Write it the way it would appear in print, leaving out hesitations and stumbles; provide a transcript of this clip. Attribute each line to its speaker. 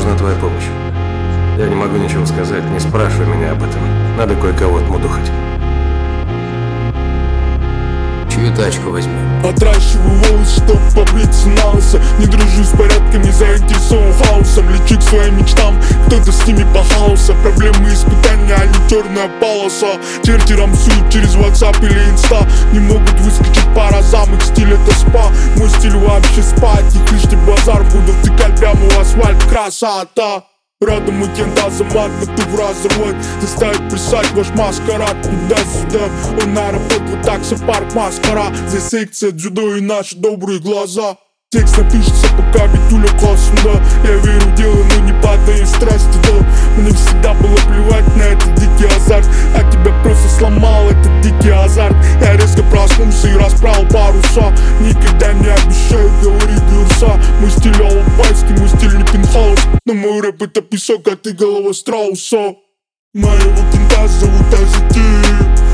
Speaker 1: нужна твоя помощь. Я не могу ничего сказать, не спрашивай меня об этом. Надо кое-кого отмудохать. Чью тачку возьмем?
Speaker 2: Отращиваю волосы, чтоб побриться на лысо. Не дружу с порядками, заинтересован хаосом. Лечу к своим мечтам, кто-то с ними похался. Проблемы и испытания, а не черная полоса. Черти рамсуют через WhatsApp или инста. Не могут выскочить по разам, их стиль это спа. Мой стиль вообще спать, их лишний базар. Буду втыкать прямо в асфальт, красота. Рядом у кента замат, готов разорвать. Заставить плясать ваш маскарад. Туда-сюда, он аэропорт, вот таксопарк, маскара. Здесь секция дзюдо и наши добрые глаза. Текст напишется, пока Витуля классно. Я верю в дело, но не падаю в страсти, да. Мне всегда было плевать на этот дикий азарт, а тебя просто сломал этот дикий азарт. Я резко проснулся и расправил паруса. Никогда не обещаю, говорит Юрса. Мой стиль албайский, мой стиль не пентхаус. Но мой рэп это песок, а ты голова страуса. Моего кента зовут Азити.